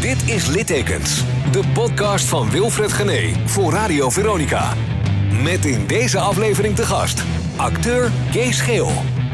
Dit is Littekens, de podcast van Wilfred Genee voor Radio Veronica. Met in deze aflevering te gast acteur Kees Geel.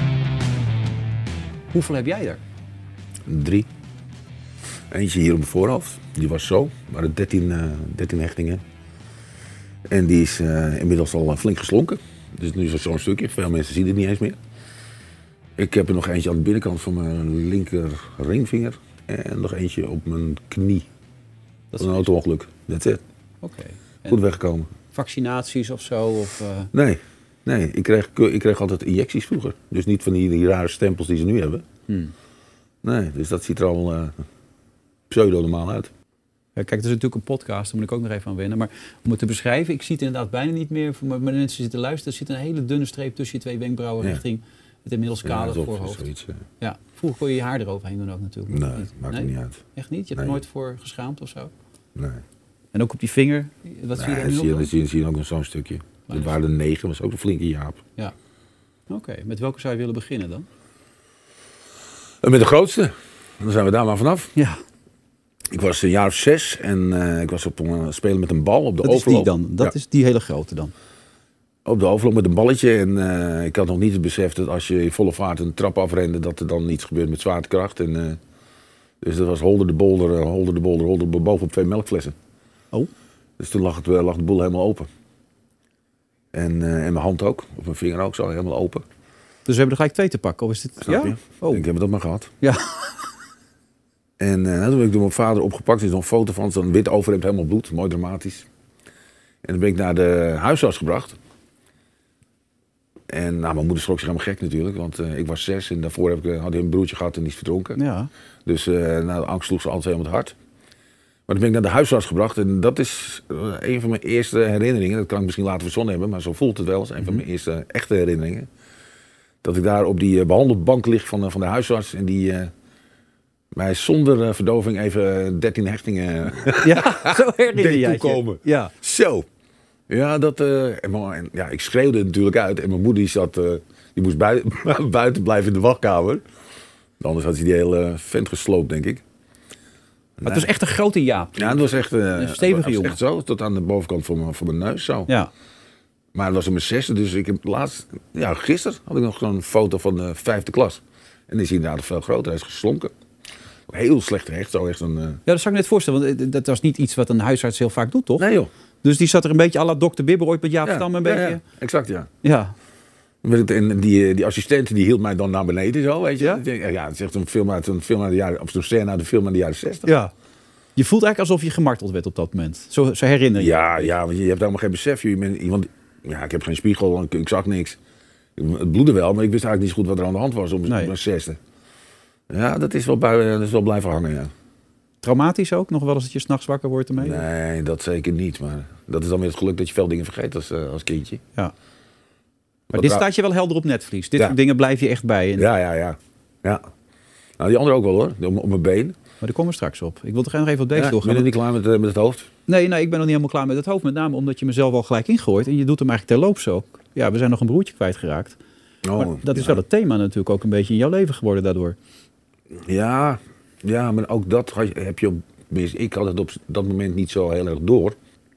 Hoeveel heb jij er? 3. Eentje hier op mijn voorhoofd. Die was zo. Er waren 13 hechtingen. En die is inmiddels al flink geslonken. Dus nu is het zo'n stukje. Veel mensen zien het niet eens meer. Ik heb er nog eentje aan de binnenkant van mijn linker ringvinger. En nog eentje op mijn knie. Dat is een auto-ongeluk. That's it. Oké. Goed weggekomen. Vaccinaties of zo? Of, Nee. Ik kreeg altijd injecties vroeger. Dus niet van die rare stempels die ze nu hebben. Nee, dus dat ziet er al pseudo-normaal uit. Ja, kijk, het is natuurlijk een podcast, daar moet ik ook nog even aan wennen. Maar om het te beschrijven, ik zie het inderdaad bijna niet meer. Maar mensen die zitten luisteren, er zit een hele dunne streep tussen je twee wenkbrauwen richting het inmiddels kale voorhoofd. Zoiets, ja. Vroeger kon je je haar eroverheen doen ook natuurlijk. Nee, maakt er niet uit. Echt niet? Je hebt er nooit voor geschaamd of zo? Nee. En ook op die vinger? Wat zie je daar nu nog? Dan zie je ook nog zo'n stukje. Dat waren er 9, was ook een flinke jaap. Ja. Oké. Met welke zou je willen beginnen dan? Met de grootste. Dan zijn we daar maar vanaf. Ja. Ik was een jaar of 6 en ik was op spelen met een bal op de overloop. Dat is die dan? Dat is die hele grote dan? Op de overloop met een balletje. En ik had nog niet het besef dat als je in volle vaart een trap afrende, dat er dan iets gebeurt met zwaartekracht. En, dus dat was holder de bolder bovenop 2 melkflessen. Oh. Dus toen lag de boel helemaal open. En mijn hand ook, of mijn vinger ook, zo helemaal open. Dus we hebben er gelijk 2 te pakken, of is dit... Snap je? Ja? Oh. Ik heb het ook maar gehad. Ja. En toen ben ik door mijn vader opgepakt. Er is nog een foto van, zo'n wit overhemd, helemaal bloed. Mooi dramatisch. En dan ben ik naar de huisarts gebracht. En mijn moeder schrok zich helemaal gek natuurlijk. Want ik was 6 en daarvoor had ik een broertje gehad en die is verdronken. Ja. Dus de angst sloeg ze altijd helemaal het hart. Maar toen ben ik naar de huisarts gebracht. En dat is een van mijn eerste herinneringen. Dat kan ik misschien later verzonnen hebben, maar zo voelt het wel. Dat is een van mijn eerste echte herinneringen. Dat ik daar op die behandelbank lig van de huisarts. En die mij zonder verdoving even 13 hechtingen Ja, zo herinner jij toekomen. Ja. Zo. Ja, ik schreeuwde natuurlijk uit. En mijn moeder die moest buiten blijven in de wachtkamer. Anders had hij die hele vent gesloopt, denk ik. Maar het was echt een grote jaap. Ja, het was echt een stevige jongen. Echt zo, tot aan de bovenkant van mijn neus zo. Ja. Maar het was op mijn 6e, dus ik heb gisteren had ik nog zo'n foto van de 5e klas. En die is inderdaad veel groter, hij is geslonken. Heel slecht hecht, zo echt een... Ja, dat zou ik net voorstellen, want dat was niet iets wat een huisarts heel vaak doet, toch? Nee joh. Dus die zat er een beetje à la Dr. Bibber ooit met Jaap Stam een beetje... Ja, exact ja. Ja. En die assistent die hield mij dan naar beneden zo, weet je. Ja? Ja, het is echt een film uit de jaren, of zo'n scène uit de film uit de jaren 60. Ja. Je voelt eigenlijk alsof je gemarteld werd op dat moment. Zo herinner je. Ja, want je hebt helemaal geen besef. Je bent iemand, ik heb geen spiegel, ik zag niks. Het bloedde wel, maar ik wist eigenlijk niet zo goed wat er aan de hand was op mijn 6e. Ja, dat is wel blijven hangen, ja. Traumatisch ook? Nog wel eens dat je 's nachts wakker wordt ermee? Nee, dat zeker niet. Maar dat is dan weer het geluk dat je veel dingen vergeet als kindje. Ja. Maar dit staat je wel helder op netvlies. Dit soort dingen blijf je echt bij. Ja. Nou, die andere ook wel hoor, op mijn been. Maar daar komen we straks op. Ik wil toch nog even op deze doorgaan. Ben je niet klaar met het hoofd? Nee, ik ben nog niet helemaal klaar met het hoofd. Met name omdat je mezelf al gelijk ingooit. En je doet hem eigenlijk terloops ook. Ja, we zijn nog een broertje kwijtgeraakt. Maar dat is wel het thema natuurlijk ook een beetje in jouw leven geworden daardoor. Ja, maar ook dat heb je ik had het op dat moment niet zo heel erg door.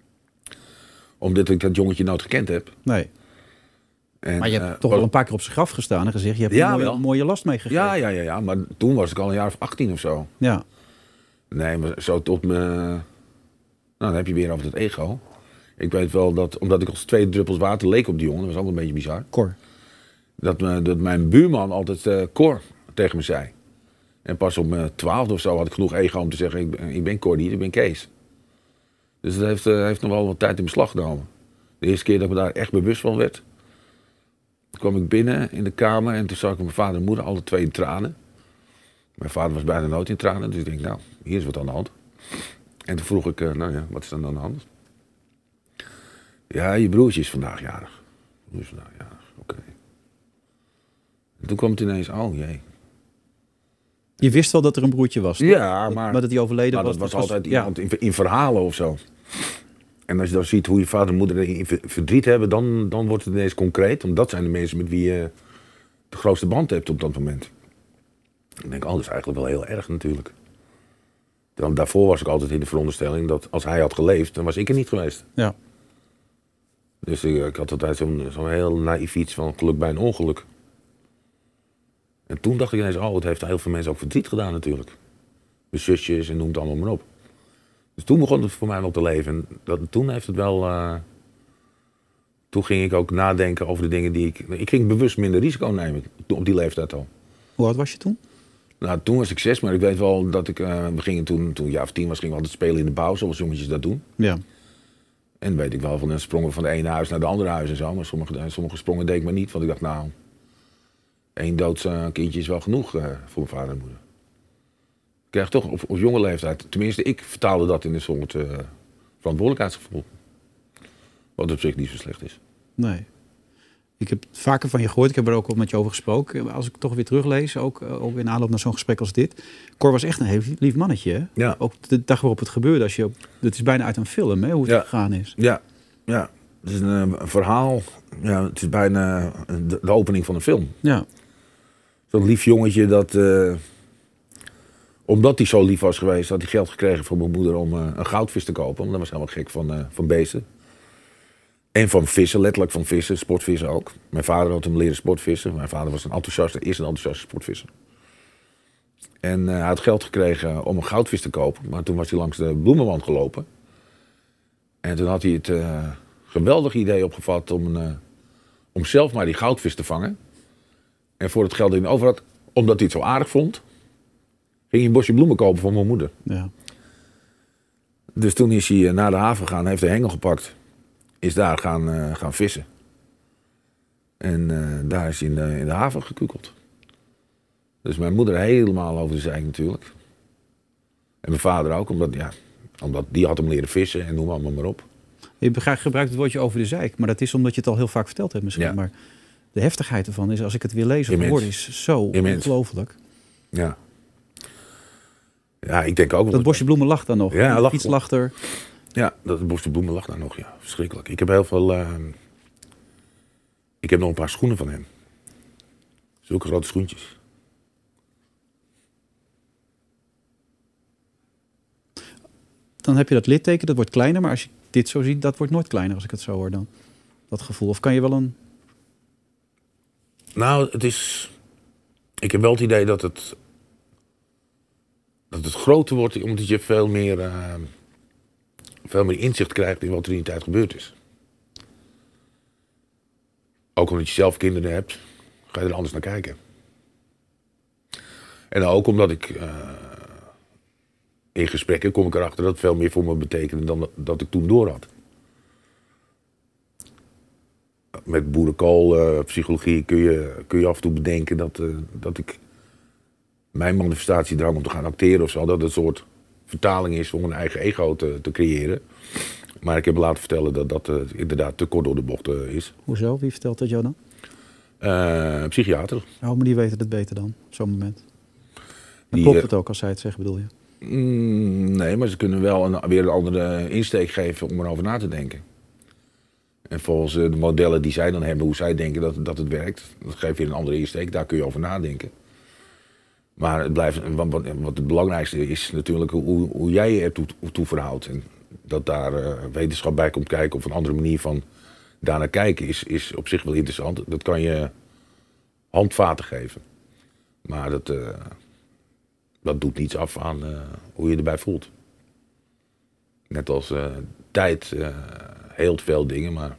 Omdat ik dat jongetje nooit gekend heb. Nee. Maar je hebt toch wel een paar keer op zijn graf gestaan en gezegd... je hebt een mooie last meegegeven. Ja, maar toen was ik al een jaar of 18 of zo. Ja. Nee, maar zo tot me... Nou, dan heb je weer over het ego. Ik weet wel dat, omdat ik als 2 druppels water leek op die jongen... dat was ook een beetje bizar. Cor. Dat mijn buurman altijd Cor tegen me zei. En pas op mijn 12e of zo had ik genoeg ego om te zeggen... ik ben Cor niet, ik ben Kees. Dus dat heeft nog wel wat tijd in beslag genomen. De eerste keer dat ik me daar echt bewust van werd... Toen kwam ik binnen in de kamer en toen zag ik mijn vader en moeder alle 2 in tranen. Mijn vader was bijna nooit in tranen, dus ik denk, nou, hier is wat aan de hand. En toen vroeg ik, wat is dan aan de hand? Ja, je broertje is vandaag jarig. Oké. En toen kwam het ineens, oh jee. Je wist wel dat er een broertje was, toch? Ja, maar dat hij overleden was. Dat was altijd iemand in verhalen of zo. En als je dan ziet hoe je vader en moeder verdriet hebben, dan wordt het ineens concreet. Want dat zijn de mensen met wie je de grootste band hebt op dat moment. Ik denk, dat is eigenlijk wel heel erg natuurlijk. Dan, daarvoor was ik altijd in de veronderstelling dat als hij had geleefd, dan was ik er niet geweest. Ja. Dus ik had altijd zo'n heel naïef iets van geluk bij een ongeluk. En toen dacht ik ineens, het heeft heel veel mensen ook verdriet gedaan natuurlijk. Mijn zusjes en noem het allemaal maar op. Dus toen begon het voor mij wel te leven. En toen heeft het wel... toen ging ik ook nadenken over de dingen die ik ging bewust minder risico nemen, op die leeftijd al. Hoe oud was je toen? Nou, toen was ik 6, maar ik weet wel dat we gingen toen ik jaar of 10 was, gingen we altijd spelen in de bouw, zoals jongetjes dat doen. Ja. En weet ik wel, dan sprongen we van de ene huis naar de andere huis en zo. Maar sommige sprongen deed ik maar niet, want ik dacht, nou, 1 doods kindje is wel genoeg voor mijn vader en moeder. Ik kreeg toch op jonge leeftijd, tenminste ik vertaalde dat in een soort verantwoordelijkheidsgevoel. Wat op zich niet zo slecht is. Nee. Ik heb het vaker van je gehoord. Ik heb er ook al met je over gesproken. Als ik toch weer teruglees, ook in aanloop naar zo'n gesprek als dit. Cor was echt een heel lief mannetje. Hè? Ja. Ook de dag waarop het gebeurde. Het is bijna uit een film, hè, hoe het gegaan is. Ja. Het is een verhaal. Ja, het is bijna de opening van een film. Ja. Zo'n lief jongetje dat... omdat hij zo lief was geweest, had hij geld gekregen van mijn moeder om een goudvis te kopen. Want dat was helemaal gek van beesten. En van vissen, letterlijk van vissen, sportvissen ook. Mijn vader had hem leren sportvissen. Mijn vader was is een enthousiaste sportvisser. En hij had geld gekregen om een goudvis te kopen. Maar toen was hij langs de bloemenwand gelopen. En toen had hij het geweldig idee opgevat om zelf maar die goudvis te vangen. En voor het geld dat hij over had, omdat hij het zo aardig vond, ging hij een bosje bloemen kopen voor mijn moeder. Ja. Dus toen is hij naar de haven gegaan, heeft de hengel gepakt. Is daar gaan vissen. En daar is hij in de haven gekukeld. Dus mijn moeder helemaal over de zeik natuurlijk. En mijn vader ook, omdat die had hem leren vissen en noem allemaal maar op. Je gebruikt het woordje over de zeik, maar dat is omdat je het al heel vaak verteld hebt misschien. Ja. Maar de heftigheid ervan is, als ik het weer lees of hoor, is zo ongelooflijk. Ja. Ja, ik denk ook... Dat bosje bloemen lag dan nog. Ja, de fiets lag er. Ja, dat bosje bloemen lag daar nog, ja. Verschrikkelijk. Ik heb heel veel... ik heb nog een paar schoenen van hem. Zulke grote schoentjes. Dan heb je dat litteken, dat wordt kleiner. Maar als je dit zo ziet, dat wordt nooit kleiner als ik het zo hoor dan. Dat gevoel. Of kan je wel een... Nou, het is... Ik heb wel het idee dat het groter wordt, omdat je veel meer inzicht krijgt in wat er in die tijd gebeurd is. Ook omdat je zelf kinderen hebt, ga je er anders naar kijken. En ook omdat ik in gesprekken kom ik erachter dat het veel meer voor me betekende dan dat ik toen door had. Met boerenkool, psychologie kun je af en toe bedenken dat ik mijn manifestatiedrang om te gaan acteren of zo, dat het een soort vertaling is om een eigen ego te creëren. Maar ik heb laten vertellen dat inderdaad te kort door de bocht is. Hoezo? Wie vertelt dat jou dan? Een psychiater. Oh, maar die weten het beter dan, op zo'n moment. Dan klopt het ook als zij het zeggen, bedoel je? Nee, maar ze kunnen wel weer een andere insteek geven om erover na te denken. En volgens de modellen die zij dan hebben, hoe zij denken dat het werkt, dat geeft weer een andere insteek, daar kun je over nadenken. Maar het blijft, wat het belangrijkste is natuurlijk hoe jij je ertoe verhoudt. En dat daar wetenschap bij komt kijken of een andere manier van daarnaar kijken is op zich wel interessant. Dat kan je handvaten geven. Maar dat doet niets af aan hoe je erbij voelt. Net als tijd heelt veel dingen, maar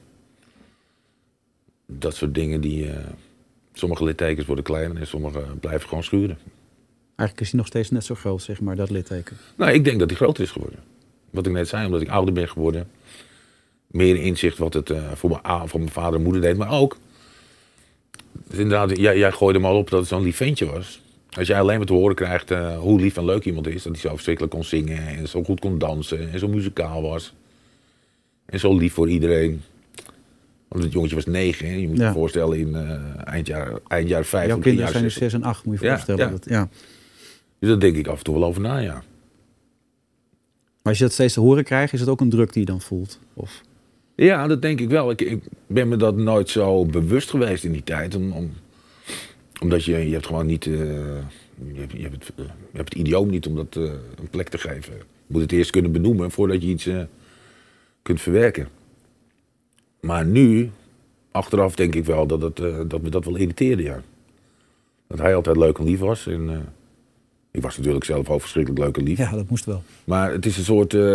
dat soort dingen sommige littekens worden kleiner en sommige blijven gewoon schuren. Eigenlijk is hij nog steeds net zo groot, zeg maar, dat litteken. Nou, ik denk dat hij groter is geworden. Wat ik net zei, omdat ik ouder ben geworden. Meer inzicht wat het voor mijn vader en moeder deed. Maar ook, dus inderdaad, jij gooide hem al op dat het zo'n lief ventje was. Als jij alleen maar te horen krijgt hoe lief en leuk iemand is. Dat hij zo verschrikkelijk kon zingen en zo goed kon dansen en zo muzikaal was. En zo lief voor iedereen. Want het jongetje was 9, hè? Je moet je voorstellen in eind jaar 5. Jouw kinderen zijn nu 6 en 8, moet je voorstellen. Ja. Dus daar denk ik af en toe wel over na, ja. Maar als je dat steeds te horen krijgt, is het ook een druk die je dan voelt? Of? Ja, dat denk ik wel. Ik ben me dat nooit zo bewust geweest in die tijd. Omdat je hebt gewoon niet je hebt het idioom niet om dat een plek te geven. Je moet het eerst kunnen benoemen voordat je iets kunt verwerken. Maar nu, achteraf denk ik wel dat me dat wel irriteerde, ja. Dat hij altijd leuk en lief was. En ik was natuurlijk zelf ook verschrikkelijk leuk en lief. Ja, dat moest wel. Maar het is een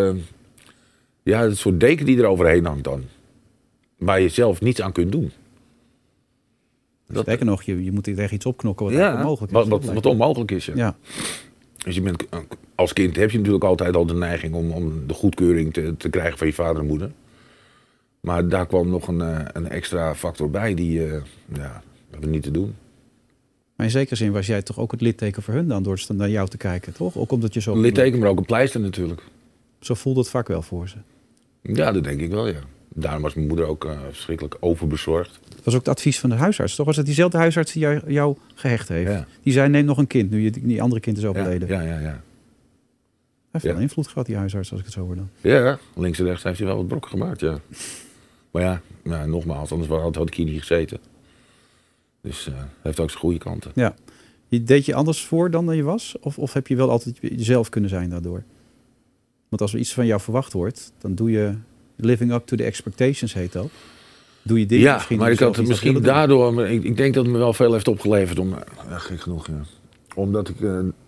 soort deken die er overheen hangt dan. Waar je zelf niets aan kunt doen. Sterker nog, je moet tegen iets opknokken wat onmogelijk is. Wat onmogelijk is, ja. Dus als kind heb je natuurlijk altijd al de neiging om de goedkeuring te krijgen van je vader en moeder. Maar daar kwam nog een extra factor bij die dat niet te doen. Maar in zekere zin was jij toch ook het litteken voor hun dan, door naar jou te kijken, toch? Ook omdat je zo... Een litteken, maar ook een pleister natuurlijk. Zo voelde het vak wel voor ze. Ja, dat denk ik wel, ja. Daarom was mijn moeder ook verschrikkelijk overbezorgd. Dat was ook het advies van de huisarts, toch? Was het diezelfde huisarts die jou gehecht heeft? Ja. Die zei, neem nog een kind, nu die andere kind is overleden. Ja. Hij heeft wel invloed gehad, die huisarts, als ik het zo hoor dan. Ja, links en rechts heeft hij wel wat brokken gemaakt, ja. Maar ja, nogmaals, anders had ik hier niet gezeten. Dus heeft ook zijn goede kanten. Ja. Deed je anders voor dan je was? Of heb je wel altijd jezelf kunnen zijn daardoor? Want als er iets van jou verwacht wordt, dan doe je living up to the expectations, heet dat. Doe je dingen misschien. Maar ik had het misschien daardoor, maar ik denk dat het me wel veel heeft opgeleverd. Gek genoeg, ja. Omdat ik...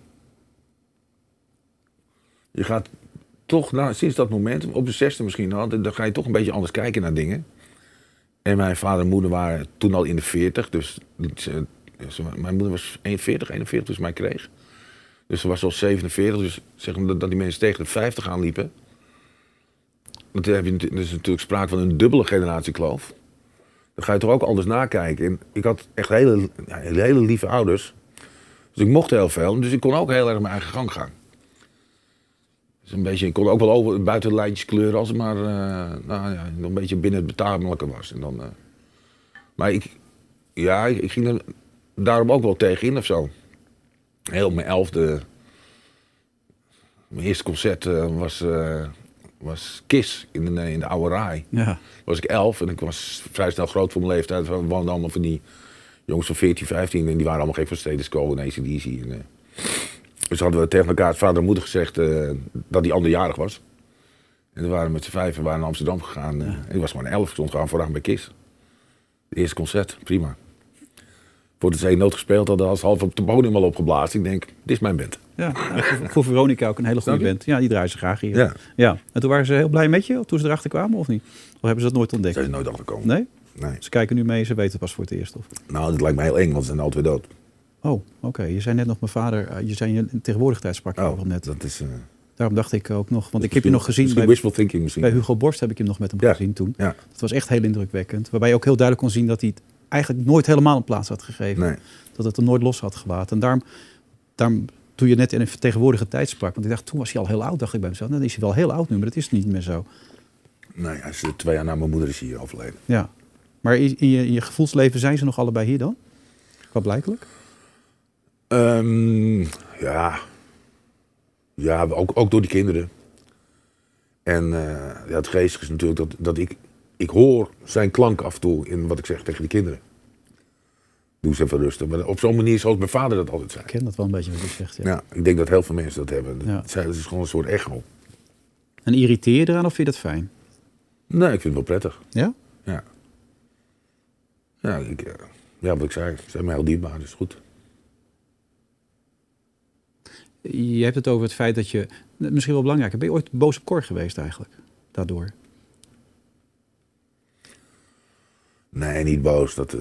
je gaat toch, sinds dat moment, op de 60 misschien al, dan ga je toch een beetje anders kijken naar dingen. En mijn vader en moeder waren toen al in de 40, dus mijn moeder was 41 toen ze mij kreeg. Dus ze was al 47, dus zeg maar dat die mensen tegen de 50 aanliepen. Dan is natuurlijk sprake van een dubbele generatiekloof. Dan ga je toch ook anders nakijken. En ik had echt hele lieve ouders. Dus ik mocht heel veel, dus ik kon ook heel erg mijn eigen gang gaan. Dus ik kon ook wel buiten de lijntjes kleuren als het maar een beetje binnen het betamelijke was. En dan, maar ik ging er daarom ook wel tegenin of zo. Heel mijn 11e, mijn eerste concert was Kiss in de Oude Rai. Ja. Was ik 11 en ik was vrij snel groot voor mijn leeftijd. We woonden allemaal van die jongens van 14, 15 en die waren allemaal geen van Status Quo en AC/DC. Dus hadden we tegen elkaar, vader en moeder, gezegd dat die anderjarig was. En we waren met z'n 5 naar Amsterdam gegaan. En ik was maar 11, stond gewoon vooraan bij Kiss. Het eerste concert, prima. Voordat ze 1 noot gespeeld hadden, als half op de podium al opgeblazen. Ik denk, dit is mijn band. Ja, voor Veronica ook een hele goede band. Ja, die draaien ze graag hier. Ja. En toen waren ze heel blij met je, toen ze erachter kwamen, of niet? Of hebben ze dat nooit ontdekt? Ze zijn er nooit achtergekomen. Nee? Ze kijken nu mee, ze weten het pas voor het eerst, of? Nou, dat lijkt me heel eng, want ze zijn al 2 dood. Oh, oké. Je zei net nog, mijn vader, je zei je tegenwoordig tijd sprak je al net. Dat is... Daarom dacht ik ook nog, want ik heb je nog gezien bij wishful thinking misschien. Bij Hugo Borst heb ik hem nog met hem gezien toen. Ja. Dat was echt heel indrukwekkend. Waarbij je ook heel duidelijk kon zien dat hij het eigenlijk nooit helemaal een plaats had gegeven. Nee. Dat het er nooit los had gelaten. En daarom toen je net in een vertegenwoordige tijd sprak, want ik dacht, toen was hij al heel oud, dacht ik bij mezelf. Dan is hij wel heel oud nu, maar dat is niet meer zo. Nee, hij is 2 jaar na mijn moeder is hier overleden. Ja. Maar in je gevoelsleven zijn ze nog allebei hier dan? Qua blijkelijk? Ja, ook door die kinderen. En het geestige is natuurlijk dat ik hoor zijn klank af en toe in wat ik zeg tegen die kinderen. Doe eens even rustig. Maar op zo'n manier zoals mijn vader dat altijd zei. Ik ken dat wel een beetje wat je zegt. Ja. Ja, ik denk dat heel veel mensen dat hebben. Dat is gewoon een soort echo. En irriteer je eraan of vind je dat fijn? Nee, ik vind het wel prettig. Ja? Ja. Ja, wat ik zei, ze zijn mij heel dierbaar, dus goed. Je hebt het over het feit dat je, misschien wel belangrijk, ben je ooit boos op Cor geweest eigenlijk, daardoor? Nee, niet boos. Er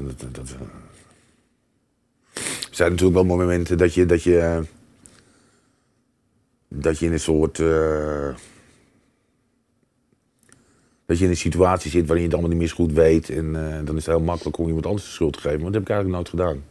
zijn natuurlijk wel momenten dat je in een soort... dat je in een situatie zit waarin je het allemaal niet meer zo goed weet. En dan is het heel makkelijk om iemand anders de schuld te geven. Maar dat heb ik eigenlijk nooit gedaan.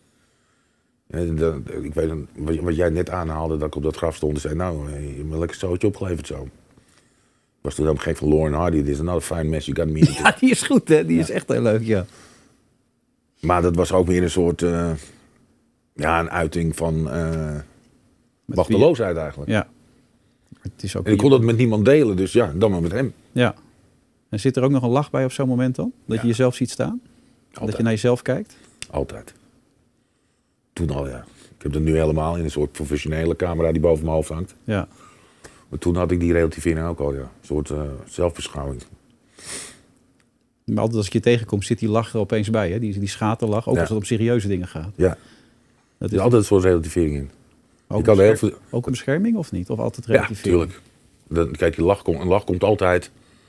Ik weet wat jij net aanhaalde, dat ik op dat graf stond en zei, nou, je hebt me een lekker zootje opgeleverd zo. Ik was toen helemaal gek van Lauren Hardy. Dit is another fine mess, you got me. Ja, die is goed, hè? Die is echt heel leuk, ja. Maar dat was ook weer een soort, een uiting van machteloosheid eigenlijk. Ja. Het is ook en ik kon dat met niemand delen, dus ja, dan maar met hem. Ja. En zit er ook nog een lach bij op zo'n moment dan? Dat je jezelf ziet staan? Altijd. Dat je naar jezelf kijkt? Altijd. Toen al, ja. Ik heb dat nu helemaal in een soort professionele camera die boven mijn hoofd hangt. Ja. Maar toen had ik die relativering ook al, ja. Een soort zelfbeschouwing. Maar altijd als ik je tegenkom, zit die lach er opeens bij. Hè? Die schaterlach, ook als het om serieuze dingen gaat. Ja, dat is altijd een soort relativering in. Ook een bescherming of niet? Of altijd relativering? Ja, tuurlijk. Kijk, een lach komt altijd...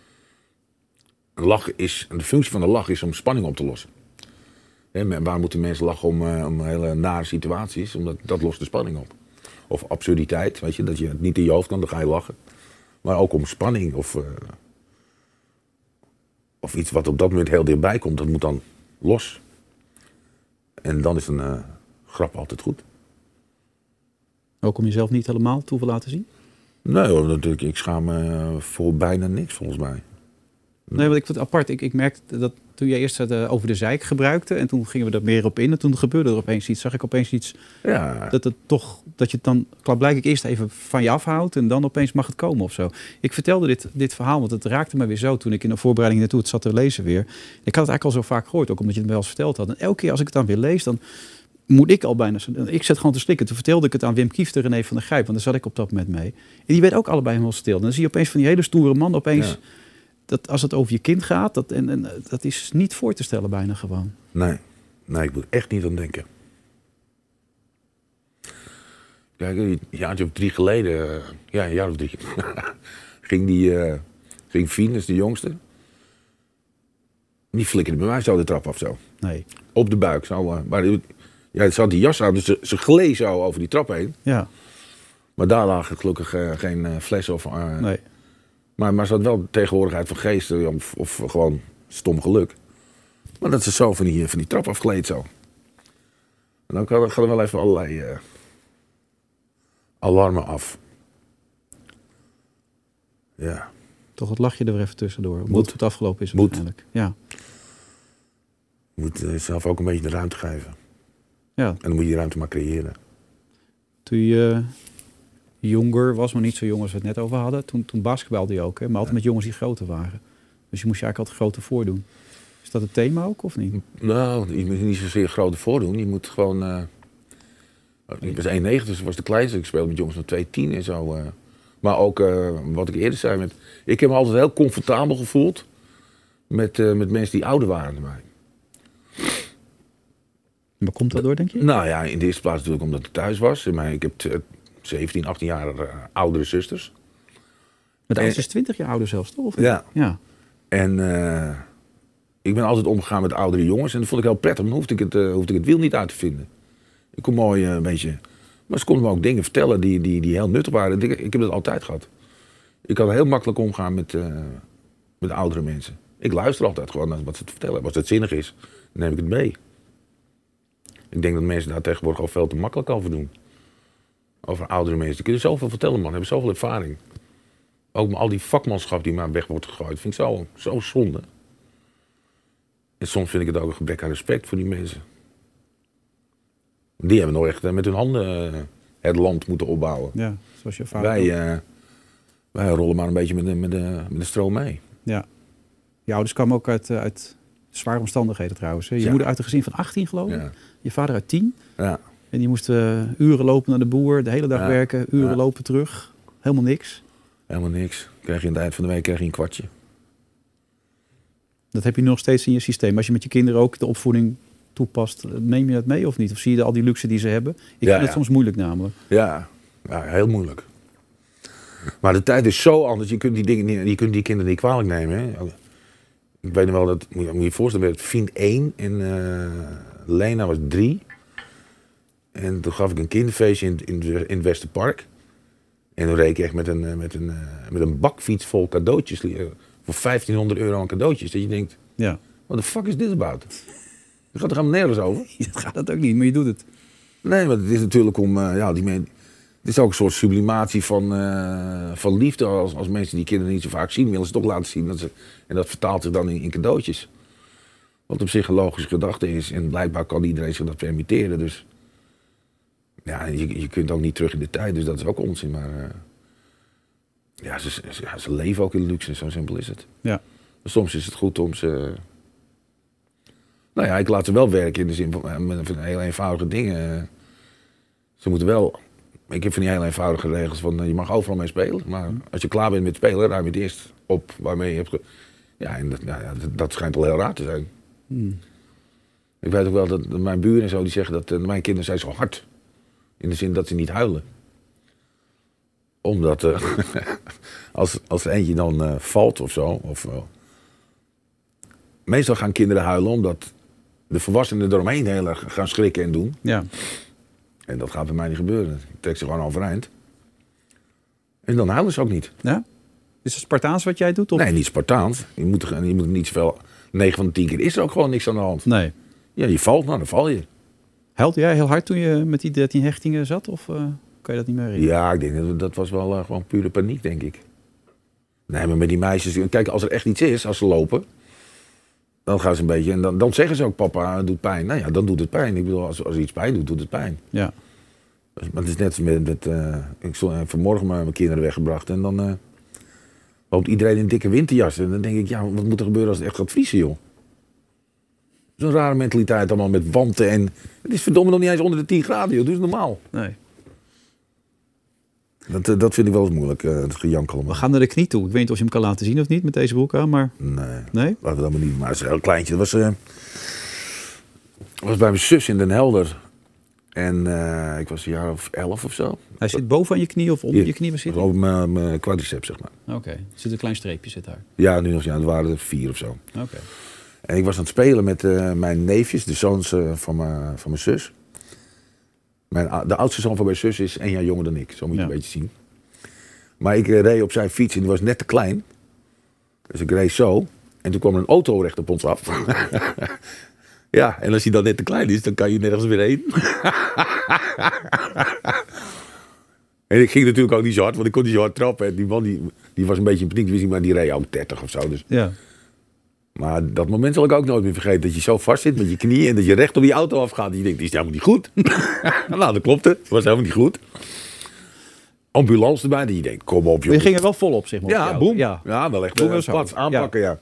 De functie van de lach is om spanning op te lossen. Waar moeten mensen lachen om hele nare situaties? Omdat dat lost de spanning op. Of absurditeit, weet je, dat je het niet in je hoofd kan, dan ga je lachen. Maar ook om spanning of iets wat op dat moment heel dichtbij komt, dat moet dan los. En dan is een grap altijd goed. Ook om jezelf niet helemaal toe te laten zien? Nee hoor, natuurlijk. Ik schaam me voor bijna niks volgens mij. Nee, want ik vond het apart. Ik merkte dat toen jij eerst over de zeik gebruikte en toen gingen we er meer op in en toen gebeurde er opeens iets. Zag ik opeens iets dat je het dan klaarblijkelijk eerst even van je afhoudt en dan opeens mag het komen of zo. Ik vertelde dit verhaal, want het raakte me weer zo toen ik in de voorbereiding naartoe het zat te lezen weer. Ik had het eigenlijk al zo vaak gehoord, ook omdat je het me wel eens verteld had. En elke keer als ik het dan weer lees, dan moet ik al bijna... Ik zet gewoon te slikken. Toen vertelde ik het aan Wim Kieft en René van der Gijp, want daar zat ik op dat moment mee. En die werd ook allebei helemaal stil. En dan zie je opeens van die hele stoere man opeens... Ja. Dat als het over je kind gaat, dat is niet voor te stellen bijna gewoon. Nee, ik moet echt niet aan denken. Kijk, een jaartje of 3 geleden, een jaar of 3, ging Fien, dat is de jongste. Die flikkerde bij mij zo de trap af zo. Nee. Op de buik. Zo, maar ze had die jas aan, dus ze gleed zo over die trap heen. Ja. Maar daar lagen gelukkig geen flessen of... nee. Maar ze had wel tegenwoordigheid van geest of gewoon stom geluk. Maar dat ze zo van die trap afgleed zo. En dan gaan er wel even allerlei alarmen af. Ja. Toch het lachje er weer even tussendoor. Omdat het afgelopen is waarschijnlijk. Ja. Je moet zelf ook een beetje de ruimte geven. Ja. En dan moet je die ruimte maar creëren. Toen je jonger was, maar niet zo jong als we het net over hadden. Toen basketbalde je ook, hè? Maar altijd met jongens die groter waren. Dus je moest je eigenlijk altijd groter voordoen. Is dat het thema ook, of niet? Nou, je moet niet zozeer groter voordoen. Je moet gewoon... ik was 1,90, dus was de kleinste. Ik speelde met jongens van 2,10 en zo. Maar ook, wat ik eerder zei, ik heb me altijd heel comfortabel gevoeld met mensen die ouder waren dan mij. Waar komt dat door, denk je? Nou ja, in de eerste plaats natuurlijk omdat ik thuis was. Ik heb 17, 18 jaar oudere zusters. Met ouders is 20 jaar ouder zelfs, toch? Of ja. En ik ben altijd omgegaan met oudere jongens. En dat vond ik heel prettig. Dan hoefde ik het wiel niet uit te vinden. Ik kon mooi een beetje... Maar ze konden me ook dingen vertellen die heel nuttig waren. Ik heb dat altijd gehad. Ik kan heel makkelijk omgaan met oudere mensen. Ik luister altijd gewoon naar wat ze te vertellen. Als het zinnig is, dan neem ik het mee. Ik denk dat mensen daar tegenwoordig al veel te makkelijk over doen. Over oudere mensen. Die kunnen zoveel vertellen, man. Hebben zoveel ervaring. Ook al die vakmanschap die maar weg wordt gegooid. Vind ik zo zonde. En soms vind ik het ook een gebrek aan respect voor die mensen. Die hebben nog echt met hun handen het land moeten opbouwen. Ja, zoals je vader. Wij rollen maar een beetje met de stroom mee. Ja. Je ouders kwamen ook uit zware omstandigheden trouwens. Hè? Je moeder uit een gezin van 18 geloof ik. Ja. Je vader uit 10. Ja. En die moest uren lopen naar de boer, de hele dag werken, uren lopen terug. Helemaal niks. Helemaal niks. Krijg je aan het eind van de week een kwartje. Dat heb je nog steeds in je systeem. Als je met je kinderen ook de opvoeding toepast, neem je dat mee of niet? Of zie je al die luxe die ze hebben? Ik vind het soms moeilijk namelijk. Ja, heel moeilijk. Maar de tijd is zo anders. Je kunt die kinderen niet kwalijk nemen. Hè? Ik weet nog wel dat, moet je je voorstellen, werd Fien 1 en Lena was 3. En toen gaf ik een kinderfeestje in het Westerpark. En toen reed ik echt met een bakfiets vol cadeautjes. Voor €1500 aan cadeautjes. Dat je denkt, what the fuck is dit about? Dat gaat er helemaal nergens over. Dat gaat dat ook niet, maar je doet het. Nee, maar het is natuurlijk om... het is ook een soort sublimatie van liefde. Als mensen die kinderen niet zo vaak zien, willen ze toch laten zien. En dat vertaalt zich dan in cadeautjes. Wat op zich een logische gedachte is. En blijkbaar kan iedereen zich dat permitteren. Dus ja, je kunt ook niet terug in de tijd. Dus dat is ook onzin. Maar ze leven ook in luxe. Zo simpel is het. Ja. Maar soms is het goed om ze... Nou ja, ik laat ze wel werken in de zin van heel eenvoudige dingen. Ze moeten wel... Ik heb van die hele eenvoudige regels van je mag overal mee spelen. Maar als je klaar bent met spelen, ruim je het eerst op waarmee je hebt... Ja, en dat schijnt al heel raar te zijn. Ik weet ook wel dat mijn buren en zo die zeggen dat mijn kinderen zijn zo hard. In de zin dat ze niet huilen. Omdat als er eentje dan valt of zo... meestal gaan kinderen huilen omdat de volwassenen eromheen heel erg gaan schrikken en doen. Ja. En dat gaat bij mij niet gebeuren. Ik trek ze gewoon overeind. En dan huilen ze ook niet. Ja? Is het Spartaans wat jij doet? Of? Nee, niet Spartaans. Je moet niet zoveel... 9 van de 10 keer is er ook gewoon niks aan de hand. Nee. Ja, je valt, nou dan val je. Huilde jij heel hard toen je met die 13 hechtingen zat? Of kan je dat niet meer herinneren? Ja, ik denk dat was wel gewoon pure paniek, denk ik. Nee, maar met die meisjes... Kijk, als er echt iets is, als ze lopen... Dan gaan ze een beetje... En dan zeggen ze ook, papa, het doet pijn. Nou ja, dan doet het pijn. Ik bedoel, als iets pijn doet, doet het pijn. Ja. Maar het is net met... ik heb vanmorgen mijn kinderen weggebracht. En dan loopt iedereen in een dikke winterjas. En dan denk ik, ja, wat moet er gebeuren als het echt gaat vriezen, joh? Zo'n rare mentaliteit allemaal met wanten. En het is verdomme nog niet eens onder de 10 graden, joh. Doe eens normaal. Nee. Dat vind ik wel eens moeilijk, het gejank allemaal. We gaan naar de knie toe. Ik weet niet of je hem kan laten zien of niet met deze broek aan, maar... Nee? Laten we dat maar niet. Maar het is een heel kleintje. Dat was bij mijn zus in Den Helder. En ik was een jaar of 11 of zo. Hij zit boven aan je knie of onder je knie? Waar zit hij? Op mijn quadriceps, zeg maar. Oké. Er zit een klein streepje zit daar. Ja, nu nog. Ja, er waren er 4 of zo. Oké. En ik was aan het spelen met mijn neefjes, de zoons van mijn zus. De oudste zoon van mijn zus is 1 jaar jonger dan ik. Zo moet je een beetje zien. Maar ik reed op zijn fiets en die was net te klein. Dus ik reed zo. En toen kwam er een auto recht op ons af. Ja, en als hij dan net te klein is, dan kan je nergens weer heen. En ik ging natuurlijk ook niet zo hard, want ik kon niet zo hard trappen. En die man die was een beetje in paniek, maar die reed ook 30 of zo. Dus. Ja. Maar dat moment zal ik ook nooit meer vergeten. Dat je zo vast zit met je knieën en dat je recht op die auto afgaat. En je denkt, die is helemaal niet goed. Nou, dat klopte. Het was helemaal niet goed. Ambulance erbij. En je denkt, kom op. Maar je ging er wel volop, zeg maar. Ja, boem. Ja, wel echt pats aanpakken, ja.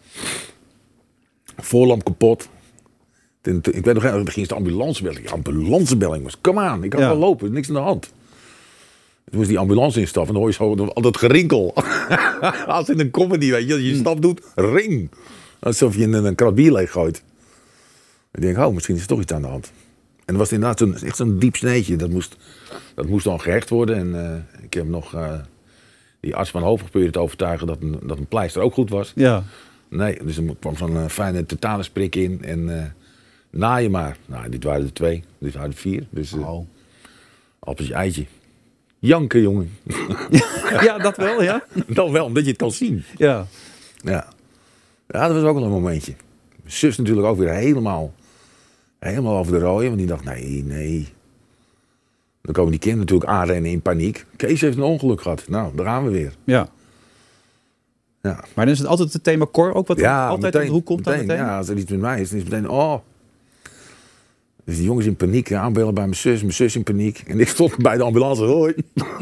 Voorlamp kapot. Ik weet nog, dan ging de ambulancebelling. Ambulancebelling was, come on. Ik kan wel lopen, niks aan de hand. Toen moest die ambulance instappen en dan hoor je zo al dat gerinkel. Als in een comedy, weet je, als je een stap doet, ring. Alsof je een krat bier leeg gooit. Ik denk, misschien is er toch iets aan de hand. En dat was inderdaad echt zo'n diep sneetje. Dat moest dan gehecht worden. En ik heb nog die arts van Hoofd geprobeerd te overtuigen dat een pleister ook goed was. Ja. Nee, dus er kwam zo'n fijne tetanusprik in. En naaien maar. Nou, dit waren er 2. Dit waren er 4. Dus appeltje eitje. Janken, jongen. Ja, dat wel, ja. Dan wel, omdat je het kan zien. Ja. Ja, dat was ook wel een momentje. Mijn zus natuurlijk ook weer helemaal over de rode. Want die dacht, nee. Dan komen die kinderen natuurlijk aanrennen in paniek. Kees heeft een ongeluk gehad. Nou, daar gaan we weer. Ja. Maar dan is het altijd het thema Cor ook wat altijd meteen, op de hoek komt meteen. Ja, als er iets met mij is, dan is het meteen, Dus die jongens in paniek, aanbellen bij mijn zus in paniek. En ik stond bij de ambulance, hoi.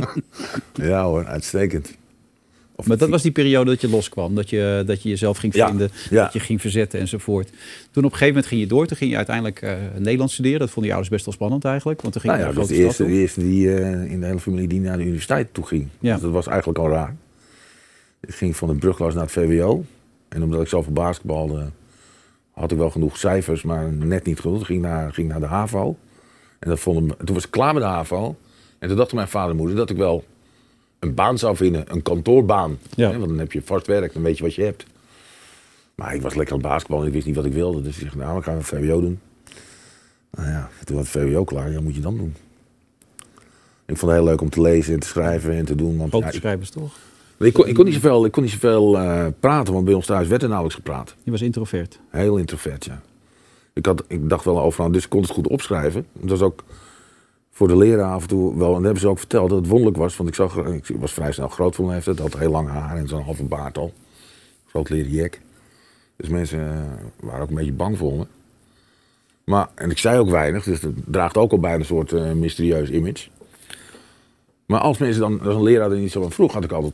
Ja hoor, uitstekend. Maar dat was die periode dat je loskwam, dat je jezelf ging vinden, dat je ging verzetten enzovoort. Toen op een gegeven moment ging je door, toen ging je uiteindelijk Nederlands studeren. Dat vonden je ouders best wel spannend eigenlijk. Want toen ging dat was de eerste die in de hele familie die naar de universiteit toe ging. Ja. Dus dat was eigenlijk al raar. Ik ging van de brugklas naar het VWO. En omdat ik zoveel basketbalde, had ik wel genoeg cijfers, maar net niet genoeg. Ging naar de HAVO. En toen was ik klaar met de HAVO. En toen dacht mijn vader en moeder dat ik wel een baan zou vinden, een kantoorbaan. Ja. Want dan heb je vast werk, dan weet je wat je hebt. Maar ik was lekker aan het basketballen en ik wist niet wat ik wilde. Dus ik zeg, ik ga een VWO doen. Nou ja, toen was het VWO klaar, wat moet je dan doen? Ik vond het heel leuk om te lezen en te schrijven en te doen. Want, ook schrijvers toch? Ik kon niet zoveel praten, want bij ons thuis werd er nauwelijks gepraat. Je was introvert? Heel introvert, ja. Ik dacht wel overal, dus ik kon het goed opschrijven. Dat was ook voor de leraar af en toe wel. En dat hebben ze ook verteld dat het wonderlijk was. Want ik was vrij snel groot voor mijn leeftijd. Had heel lang haar en zo'n halve baard al. Groot leren jack. Dus mensen waren ook een beetje bang voor me. En ik zei ook weinig, dus dat draagt ook al bijna een soort mysterieus image. Maar als mensen dan, als een leraar er niet zo aan vroeg, had ik altijd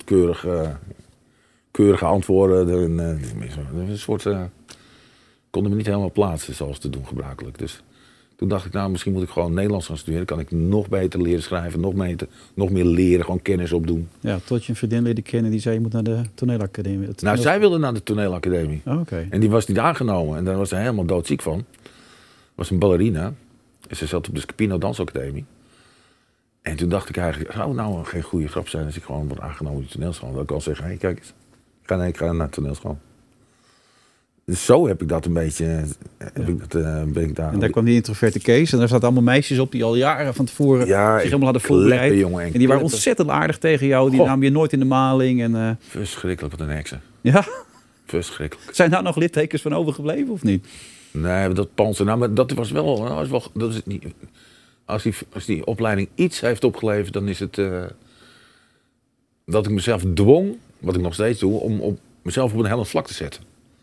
keurige antwoorden. Een soort, konden me niet helemaal plaatsen zoals te doen gebruikelijk. Dus Toen dacht ik, nou, misschien moet ik gewoon Nederlands gaan studeren. Dan kan ik nog beter leren schrijven, nog meer leren, gewoon kennis opdoen. Ja, tot je een vriendin leerde kennen die zei, je moet naar de toneelacademie. Nou, zij wilde naar de toneelacademie. Oh, okay. En die was niet aangenomen. En daar was ze helemaal doodziek van. Was een ballerina. En ze zat op de Scapino Dansacademie. En toen dacht ik eigenlijk, zou het nou geen goede grap zijn als ik gewoon word aangenomen in de toneelschool. Dat ik al zeg, hey, kijk eens, ik ga naar de toneelschool. Dus zo heb ik dat een beetje, ben ik daar. En daar kwam die introverte Kees en daar zaten allemaal meisjes op die al jaren van tevoren zich helemaal hadden voorbereid. En die waren ontzettend aardig tegen jou, die namen je nooit in de maling. En, verschrikkelijk, wat een heksen. Ja? Verschrikkelijk. Zijn daar nog littekens van overgebleven of niet? Nee, dat panzer, nou, maar dat was wel, dat is het niet. Als die opleiding iets heeft opgeleverd, dan is het dat ik mezelf dwong, wat ik nog steeds doe, om mezelf op een hellend vlak te zetten.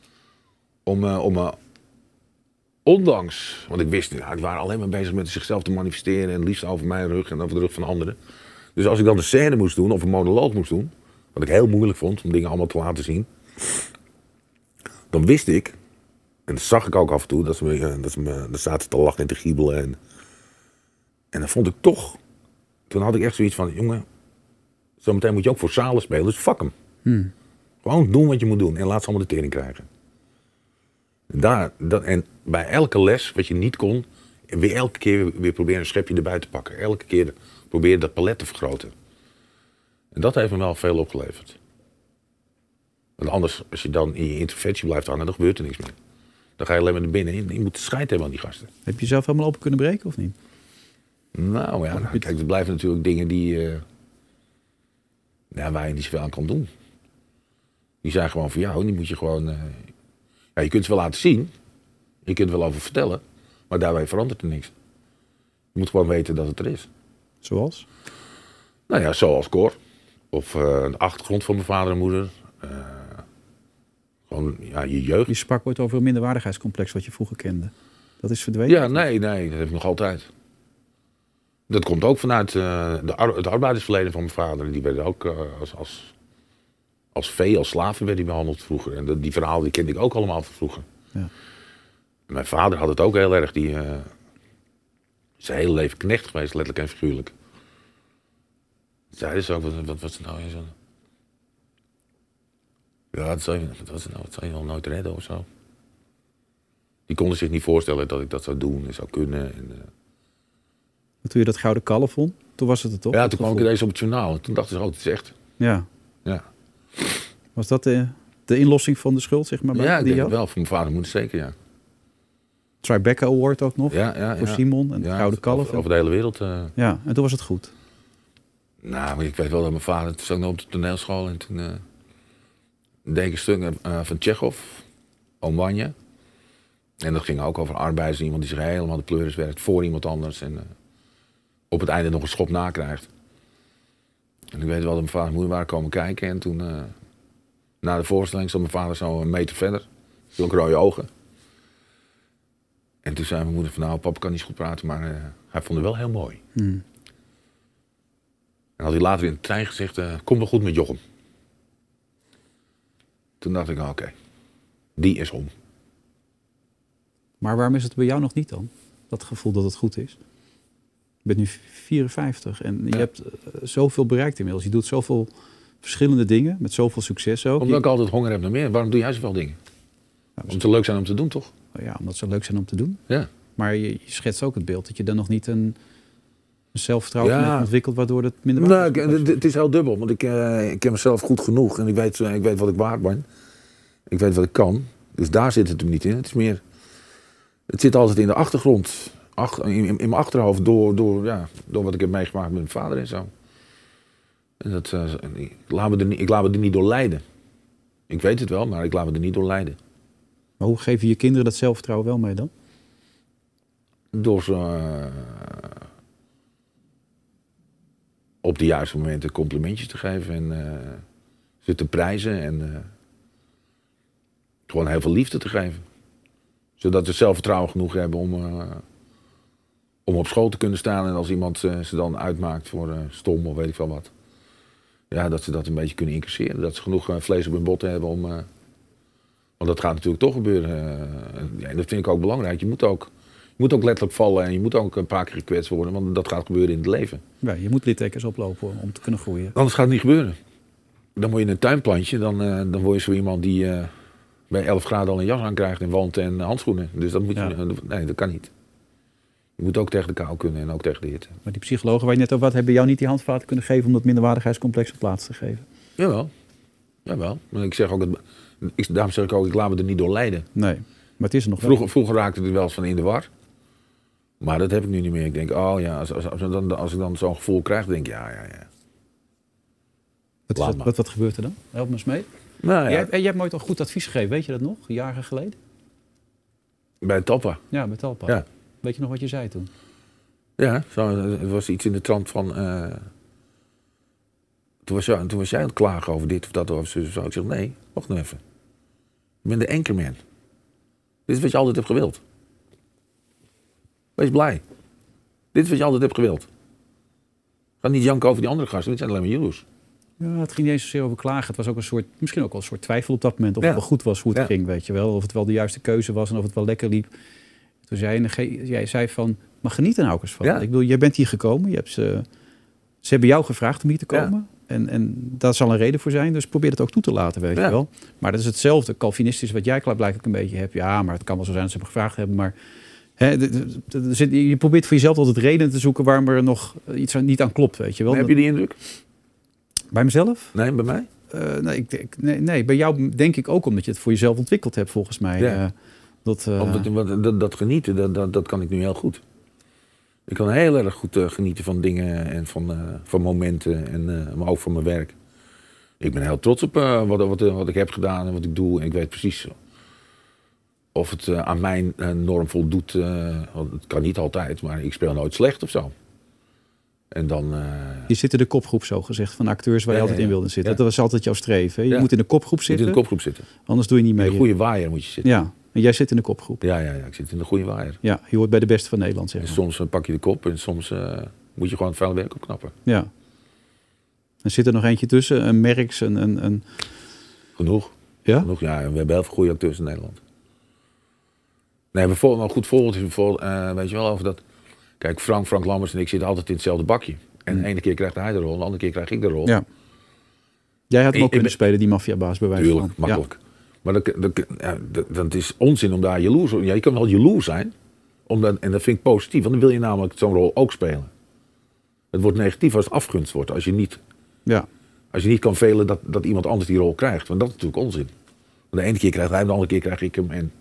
Ondanks, want ik wist, ik waren alleen maar bezig met zichzelf te manifesteren en liefst over mijn rug en over de rug van anderen. Dus als ik dan de scène moest doen of een monoloog moest doen, wat ik heel moeilijk vond om dingen allemaal te laten zien, dan wist ik, en dat zag ik ook af en toe, dat ze zaten te lachen en te giebelen. En dan vond ik toch, toen had ik echt zoiets van, jongen, zometeen moet je ook voor zalen spelen, dus fuck hem. Gewoon doen wat je moet doen en laat ze allemaal de tering krijgen. En bij elke les, wat je niet kon, weer elke keer weer proberen een schepje erbij te pakken. Elke keer proberen dat palet te vergroten. En dat heeft me wel veel opgeleverd. Want anders, als je dan in je interventie blijft hangen, dan gebeurt er niks meer. Dan ga je alleen maar naar binnen en je moet scheid hebben aan die gasten. Heb je jezelf helemaal open kunnen breken of niet? Nou ja, kijk, er blijven natuurlijk dingen waar je niet zoveel aan kan doen. Die zijn gewoon voor jou, die moet je gewoon... je kunt ze wel laten zien, je kunt er wel over vertellen, maar daarbij verandert er niks. Je moet gewoon weten dat het er is. Zoals? Nou ja, zoals Cor. Of de achtergrond van mijn vader en moeder. Gewoon, je jeugd. Je sprak ooit over een minderwaardigheidscomplex wat je vroeger kende. Dat is verdwenen? Ja, nee, dat heb ik nog altijd. Dat komt ook vanuit het arbeidersverleden van mijn vader. Die werden ook als vee, als slaven werd hij behandeld vroeger. En die verhalen die kende ik ook allemaal van vroeger. Ja. Mijn vader had het ook heel erg. Die zijn hele leven knecht geweest, letterlijk en figuurlijk. Zeiden ze ook, wat was het nou? Ja, dat zou je wel nooit redden of zo. Die konden zich niet voorstellen dat ik dat zou doen en zou kunnen. En, toen je dat Gouden Kalf won, toen was het er toch? Ja, toen kwam ik ineens op het journaal. En toen dachten ze, het is echt. Ja. Ja. Was dat de inlossing van de schuld, zeg maar? Ja, ik denk het wel. Voor mijn vader moet het zeker, ja. Tribeca Award ook nog, voor Simon en de Gouden Kalf. Over de hele wereld. Ja, en toen was het goed. Nou, ik weet wel dat mijn vader, toen zat ik nog op de toneelschool en toen deed ik een stuk van Tsjechov, Oom Wanja. En dat ging ook over arbeiders, iemand die zich helemaal de pleuris werkt voor iemand anders en op het einde nog een schop nakrijgt. En ik weet wel dat mijn vader en moeder waren komen kijken en toen, na de voorstelling, stond mijn vader zo een meter verder, zulke rode ogen. En toen zei mijn moeder van, nou, papa kan niet zo goed praten, maar hij vond het wel heel mooi. En had hij later in de trein gezegd, kom wel goed met Jochem. Toen dacht ik, oké, die is om. Maar waarom is het bij jou nog niet dan? Dat gevoel dat het goed is. Je bent nu 54 en je hebt zoveel bereikt inmiddels. Je doet zoveel verschillende dingen, met zoveel succes ook. Omdat ik altijd honger heb naar meer. Waarom doe jij zoveel dingen? Omdat ze leuk zijn om te doen, toch? Ja, omdat ze leuk zijn om te doen. Ja. Maar je schetst ook het beeld dat je dan nog niet een zelfvertrouwen hebt ontwikkeld, waardoor het minder waard is. Het is heel dubbel, want ik ken mezelf goed genoeg en ik weet wat ik waard ben. Ik weet wat ik kan. Dus daar zit het hem niet in. Het is meer... Het zit altijd in de achtergrond. In mijn achterhoofd door wat ik heb meegemaakt met mijn vader en zo. En ik laat me er niet door leiden. Ik weet het wel, maar ik laat me er niet door leiden. Maar hoe geef je je kinderen dat zelfvertrouwen wel mee dan? Door ze op de juiste momenten complimentjes te geven en ze te prijzen en gewoon heel veel liefde te geven. Zodat ze zelfvertrouwen genoeg hebben om op school te kunnen staan en als iemand ze dan uitmaakt voor stom of weet ik veel wat. Ja, dat ze dat een beetje kunnen incasseren. Dat ze genoeg vlees op hun botten hebben om... want dat gaat natuurlijk toch gebeuren. En dat vind ik ook belangrijk. Je Je moet ook letterlijk vallen en je moet ook een paar keer gekwetst worden, want dat gaat gebeuren in het leven. Ja, je moet littekens oplopen om te kunnen groeien. Anders gaat het niet gebeuren. Dan word je een tuinplantje, dan word je zo iemand die bij 11 graden al een jas aan krijgt en wand en handschoenen. Dus dat moet je, nee, dat kan niet. Je moet ook tegen de kou kunnen en ook tegen de hitte. Maar die psychologen waar je net over had, hebben jou niet die handvaten kunnen geven om dat minderwaardigheidscomplex een plaats te geven? Jawel. Maar ik zeg ook, daarom zeg ik ook, ik laat me er niet door leiden. Nee, maar het is er nog wel. Vroeger raakte het wel eens van in de war. Maar dat heb ik nu niet meer. Ik denk, als ik dan zo'n gevoel krijg, denk ik, ja. Wat gebeurt er dan? Help me eens mee. Nou, ja. Jij hebt me ooit al goed advies gegeven, weet je dat nog? Jaren geleden? Bij Talpa. Ja, bij Talpa. Ja. Weet je nog wat je zei toen? Ja, het was iets in de trant van... Toen was jij aan het klagen over dit of dat of zo. Ik zeg, nee, wacht nou even. Ik ben de anchorman. Dit is wat je altijd hebt gewild. Wees blij. Dit is wat je altijd hebt gewild. Ga niet janken over die andere gasten, dit zijn alleen maar jaloers. Ja, het ging niet eens zozeer over klagen. Het was ook misschien ook wel een soort twijfel op dat moment. Of het wel goed was hoe het ging, weet je wel. Of het wel de juiste keuze was en of het wel lekker liep. Toen jij zei van, maar geniet er nou ook eens van. Ja. Ik bedoel, jij bent hier gekomen. Ze hebben jou gevraagd om hier te komen. Ja. En daar zal een reden voor zijn. Dus probeer het ook toe te laten, weet je wel. Maar dat is hetzelfde Calvinistisch wat jij blijkbaar een beetje hebt. Ja, maar het kan wel zo zijn dat ze hebben gevraagd hebben. Maar je probeert voor jezelf altijd redenen te zoeken waarom er nog iets niet aan klopt, weet je wel. Heb je die indruk? Bij mezelf? Nee, bij mij? Nee, bij jou denk ik ook omdat je het voor jezelf ontwikkeld hebt, volgens mij. Ja. Dat genieten, dat kan ik nu heel goed. Ik kan heel erg goed genieten van dingen en van momenten en maar ook van mijn werk. Ik ben heel trots op wat ik heb gedaan en wat ik doe. En ik weet precies of het aan mijn norm voldoet. Want het kan niet altijd, maar ik speel nooit slecht of zo. En dan... Je zit in de kopgroep, zo gezegd, van acteurs waar je altijd in wilde zitten. Ja. Dat was altijd jouw streven. Je moet in de kopgroep zitten. Anders doe je niet mee. In de goede waaier moet je zitten. Ja, en jij zit in de kopgroep. Ja, ik zit in de goede waaier. Ja, je hoort bij de beste van Nederland, zeg maar. En soms pak je de kop en soms moet je gewoon het vuile werk opknappen. Ja. En zit er nog eentje tussen? Een Merks, een... Genoeg. Ja? Genoeg, ja. We hebben heel veel goede acteurs in Nederland. Nee, bijvoorbeeld, een goed voorbeeld is weet je wel, over dat... Kijk, Frank Lammers en ik zitten altijd in hetzelfde bakje. En de ene keer krijgt hij de rol, de andere keer krijg ik de rol. Ja. Jij had hem ook kunnen spelen, die maffiabaas, bij wijze van. Tuurlijk, makkelijk. Ja. Maar dat is onzin om daar jaloers op. Ja, je kan wel jaloers zijn. En dat vind ik positief, want dan wil je namelijk zo'n rol ook spelen. Het wordt negatief als het afgunst wordt. Als je niet kan velen dat iemand anders die rol krijgt. Want dat is natuurlijk onzin. Want de ene keer krijgt hij hem, de andere keer krijg ik hem. En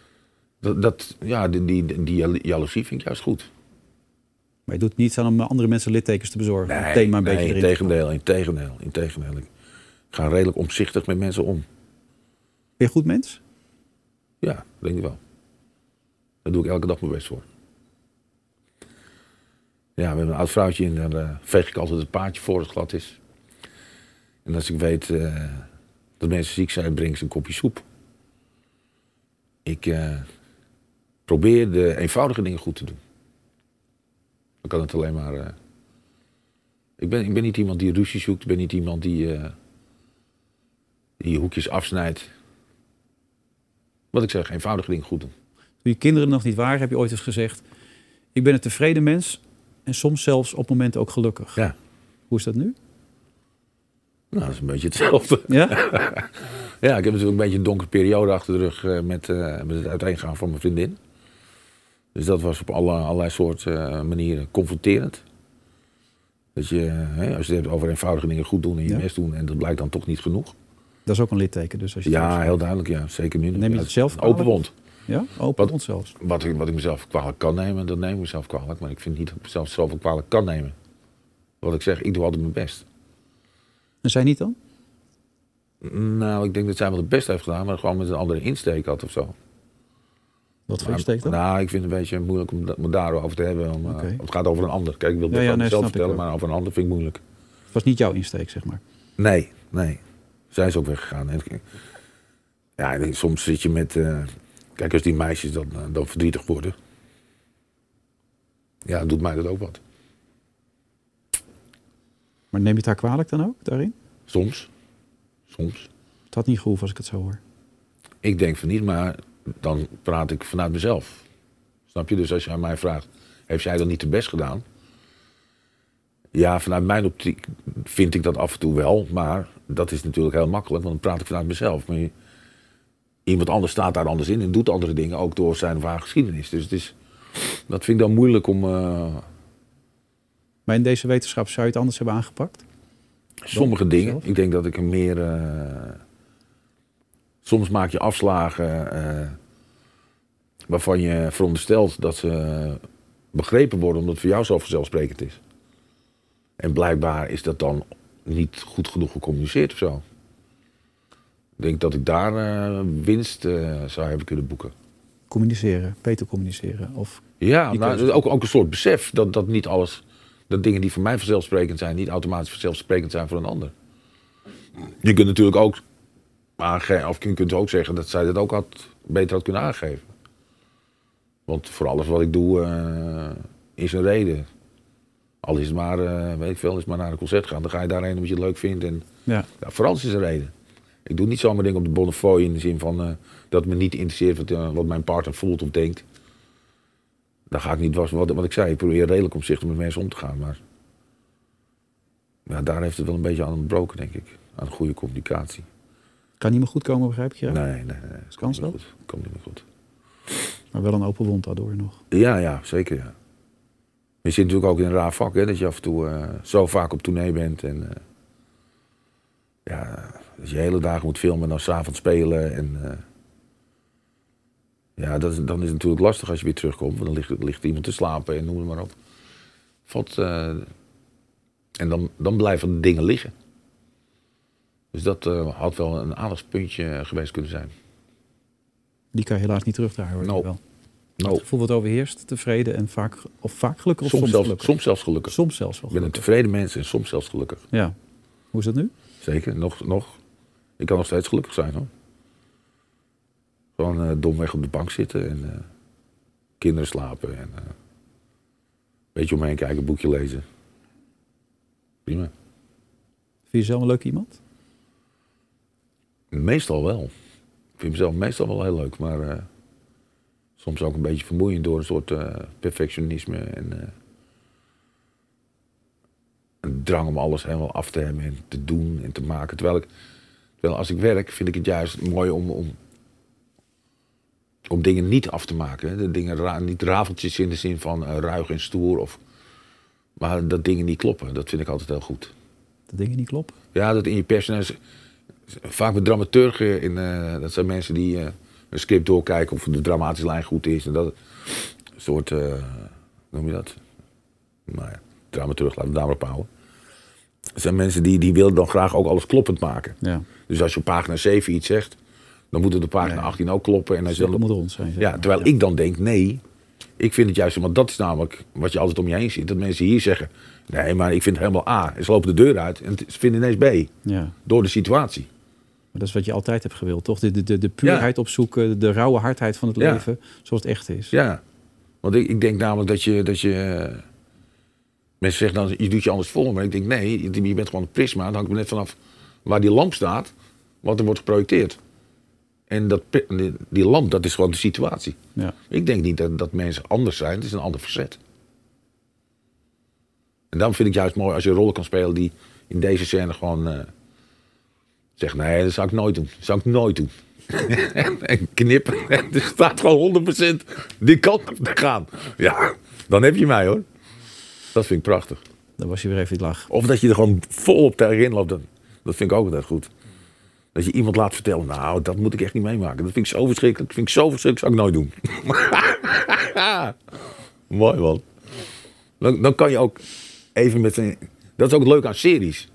die jaloezie vind ik juist goed. Maar je doet niets aan om andere mensen littekens te bezorgen. Nee, het thema een beetje integendeel. Ik ga redelijk omzichtig met mensen om. Ben je een goed mens? Ja, denk ik wel. Daar doe ik elke dag mijn best voor. Ja, we hebben een oud vrouwtje en daar veeg ik altijd het paardje voor het glad is. En als ik weet dat mensen ziek zijn, breng ik ze een kopje soep. Ik probeer de eenvoudige dingen goed te doen. Dan kan het alleen maar... Ik ben niet iemand die ruzie zoekt. Ik ben niet iemand die hoekjes afsnijdt. Wat ik zeg, eenvoudige dingen goed doen. Toen je kinderen nog niet waren, heb je ooit eens gezegd... Ik ben een tevreden mens en soms zelfs op momenten ook gelukkig. Ja. Hoe is dat nu? Nou, dat is een beetje hetzelfde. Ja? Ja, ik heb natuurlijk een beetje een donkere periode achter de rug met het uiteengaan van mijn vriendin. Dus dat was op allerlei soorten manieren confronterend. Dat je, als je het hebt over eenvoudige dingen goed doen en je best doen en dat blijkt dan toch niet genoeg. Dat is ook een litteken dus. Als je heel duidelijk, ja. Zeker nu. Neem je het zelf open wond. Ja, open wond zelfs. Wat ik mezelf kwalijk kan nemen, dat neem ik mezelf kwalijk. Maar ik vind niet dat ik mezelf zoveel kwalijk kan nemen. Wat ik zeg, ik doe altijd mijn best. En zij niet dan? Nou, ik denk dat zij wel het best heeft gedaan, maar gewoon met een andere insteek had of zo. Wat voor insteek dan? Nou, ik vind het een beetje moeilijk om het daarover te hebben. Het gaat over een ander. Kijk, ik wil het mezelf vertellen, maar over een ander vind ik moeilijk. Het was niet jouw insteek, zeg maar? Nee. Zij is ook weggegaan. Ja, ik denk, soms zit je met... kijk, als die meisjes dan verdrietig worden... Ja, doet mij dat ook wat. Maar neem je het haar kwalijk dan ook, daarin? Soms. Het had niet gehoeven als ik het zo hoor. Ik denk van niet, maar dan praat ik vanuit mezelf. Snap je? Dus als je aan mij vraagt, heeft jij dan niet de best gedaan? Ja, vanuit mijn optiek vind ik dat af en toe wel. Maar dat is natuurlijk heel makkelijk, want dan praat ik vanuit mezelf. Maar iemand anders staat daar anders in en doet andere dingen, ook door zijn of haar geschiedenis. Dus dat vind ik dan moeilijk om... Maar in deze wetenschap zou je het anders hebben aangepakt? Sommige dingen. Zelf? Ik denk dat ik er meer... soms maak je afslagen waarvan je veronderstelt dat ze begrepen worden omdat het voor jou zo vanzelfsprekend is. En blijkbaar is dat dan niet goed genoeg gecommuniceerd of zo. Ik denk dat ik daar winst zou hebben kunnen boeken. Communiceren, beter communiceren? Of ja, nou, ook een soort besef dat niet alles... dat dingen die voor mij vanzelfsprekend zijn... niet automatisch vanzelfsprekend zijn voor een ander. Je kunt natuurlijk ook aangeven... of je kunt ook zeggen dat zij dat ook beter had kunnen aangeven. Want voor alles wat ik doe is een reden. Al is het maar, weet ik veel, is maar naar een concert gaan. Dan ga je daarheen omdat je het leuk vindt. En, ja, voor alles is een reden. Ik doe niet zomaar dingen op de bonnefoy in de zin van... dat me niet interesseert wat mijn partner voelt of denkt. Dan ga ik niet wat ik zei. Ik probeer redelijk omzichtig met mensen om te gaan. Maar ja, daar heeft het wel een beetje aan ontbroken, denk ik. Aan goede communicatie. Kan niet meer goed komen, begrijp ik je? Nee. Kans wel? Komt niet meer goed. Maar wel een open wond daardoor nog. Ja, zeker ja. Je zit natuurlijk ook in een raar vak, hè. Dat je af en toe zo vaak op tournee bent. En dat je hele dagen moet filmen en dan 's avonds spelen. En ja, dan is het natuurlijk lastig als je weer terugkomt. Want dan ligt iemand te slapen en noem het maar op. En dan blijven dingen liggen. Dus dat had wel een aandachtspuntje geweest kunnen zijn. Die kan je helaas niet terugdraaien, hoor. No. Wel. No. Het gevoel wat overheerst, tevreden en vaak gelukkig of soms gelukkig? Soms zelfs gelukkig. Soms zelfs wel gelukkig. Ik ben een tevreden mens en soms zelfs gelukkig. Ja. Hoe is dat nu? Zeker, nog. Ik kan nog steeds gelukkig zijn, hoor. Gewoon domweg op de bank zitten en kinderen slapen en een beetje om me heen kijken, een boekje lezen. Prima. Vind je jezelf een leuk iemand? Meestal wel. Ik vind mezelf meestal wel heel leuk, maar soms ook een beetje vermoeiend door een soort perfectionisme en een drang om alles helemaal af te hebben en te doen en te maken. Terwijl als ik werk vind ik het juist mooi om dingen niet af te maken. De dingen niet rafeltjes in de zin van ruig en stoer, maar dat dingen niet kloppen. Dat vind ik altijd heel goed. Dat dingen niet kloppen? Ja, dat in je personage... Vaak met dramaturgen, dat zijn mensen die een script doorkijken of de dramatische lijn goed is. En dat een soort, hoe noem je dat? Nou ja, dramaturg, laten we daar maar op houden. Dat zijn mensen die willen dan graag ook alles kloppend maken. Ja. Dus als je op pagina 7 iets zegt, dan moet het op pagina 18 ook kloppen. En dan dus moet rond zijn. Ja, terwijl ik dan denk, nee, ik vind het juist, want dat is namelijk wat je altijd om je heen ziet. Dat mensen hier zeggen, nee, maar ik vind het helemaal A. En ze lopen de deur uit en ze vinden ineens B. Ja. Door de situatie. Maar dat is wat je altijd hebt gewild, toch? De puurheid opzoeken, de rauwe hardheid van het leven, zoals het echt is. Ja, want ik denk namelijk dat je mensen zeggen dan, je doet je anders voor. Maar ik denk, nee, je bent gewoon een prisma. Dan hangt het net vanaf waar die lamp staat, wat er wordt geprojecteerd. En die lamp, dat is gewoon de situatie. Ja. Ik denk niet dat mensen anders zijn, het is een ander verzet. En daarom vind ik juist mooi als je rollen kan spelen die in deze scène gewoon zegt, nee, dat zou ik nooit doen. Dat zou ik nooit doen. En knippen. Er staat gewoon 100% die kant op te gaan. Ja, dan heb je mij, hoor. Dat vind ik prachtig. Dan was je weer even laag. Of dat je er gewoon volop tegenin loopt. Dat vind ik ook altijd goed. Dat je iemand laat vertellen, nou, dat moet ik echt niet meemaken. Dat vind ik zo verschrikkelijk. Dat zou ik nooit doen. Mooi, man. Dan kan je ook even met een... Dat is ook leuk aan series.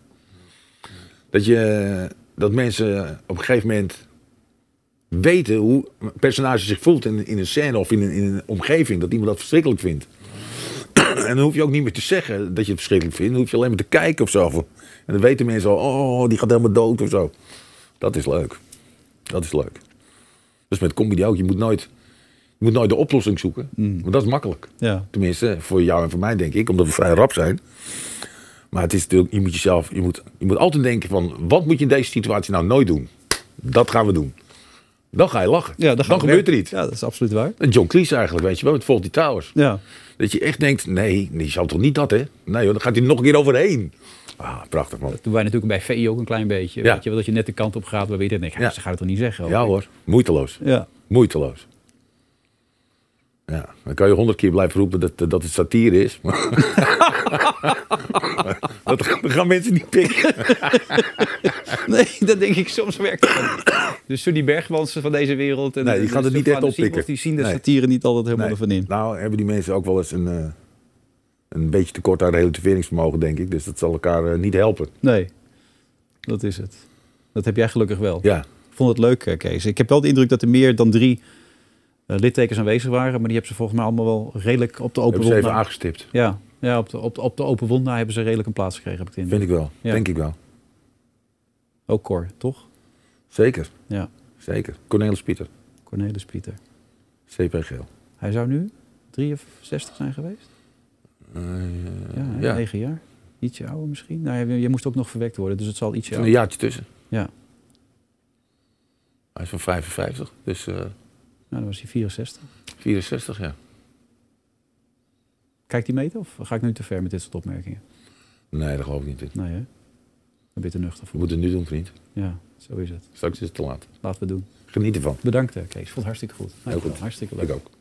Dat mensen op een gegeven moment weten hoe een personage zich voelt in een scène of in een omgeving. Dat iemand dat verschrikkelijk vindt. En dan hoef je ook niet meer te zeggen dat je het verschrikkelijk vindt. Dan hoef je alleen maar te kijken of zo. En dan weten mensen al, oh, die gaat helemaal dood of zo. Dat is leuk. Dat is leuk. Dus met comedy ook. Je moet nooit de oplossing zoeken. Want dat is makkelijk. Ja. Tenminste, voor jou en voor mij denk ik. Omdat we vrij rap zijn. Maar het is natuurlijk, je moet altijd denken van, wat moet je in deze situatie nou nooit doen? Dat gaan we doen. Dan ga je lachen. Ja, dan gebeurt er iets. Ja, dat is absoluut waar. En John Cleese eigenlijk, weet je wel, met Fawlty Towers. Ja. Dat je echt denkt, nee, die zou toch niet dat, hè? Nee, joh, dan gaat hij nog een keer overheen. Ah, prachtig, man. Dat doen wij natuurlijk bij VI ook een klein beetje. Ja. Weet je wel, dat je net de kant op gaat waar je denkt, ze gaat het toch niet zeggen? Ja hoor, moeiteloos. Ja. Moeiteloos. Ja, dan kan je 100 keer blijven roepen dat het satire is. Maar dat gaan mensen niet pikken. Nee, dat denk ik soms werkt het niet. De Sunny Bergmansen van deze wereld. En die gaan het niet echt oppikken. Die zien de satire niet altijd helemaal ervan in. Nou, hebben die mensen ook wel eens een beetje tekort aan relativeringsvermogen, denk ik. Dus dat zal elkaar niet helpen. Nee, dat is het. Dat heb jij gelukkig wel. Ja. Ik vond het leuk, Kees. Ik heb wel de indruk dat er meer dan 3 littekens aanwezig waren. Maar die hebben ze volgens mij allemaal wel redelijk op de open wond. Hebben ze even aangestipt. Ja, op de open wond hebben ze redelijk een plaats gekregen, heb ik de indruk. Vind ik wel. Ja. Denk ik wel. Ook Cor, toch? Zeker. Ja. Zeker. Cornelis Pieter. Cornelis Pieter. CP Geel. Hij zou nu 63 zijn geweest? Ja, 9 jaar. Ietsje ouder misschien. Nou, je moest ook nog verwekt worden, dus het zal ietsje ouder. Een jaartje tussen. Ja. Hij is van 55, dus... Nou, dan was hij 64. 64, ja. Kijkt hij meten of ga ik nu te ver met dit soort opmerkingen? Nee, dat geloof ik niet. Nee, hè? Dan ben je te nuchter voor. We moeten het nu doen, vriend. Ja, zo is het. Straks is het te laat. Laten we het doen. Geniet ervan. Bedankt, Kees. Vond het hartstikke goed. Heel goed. Hartstikke leuk. Ik ook.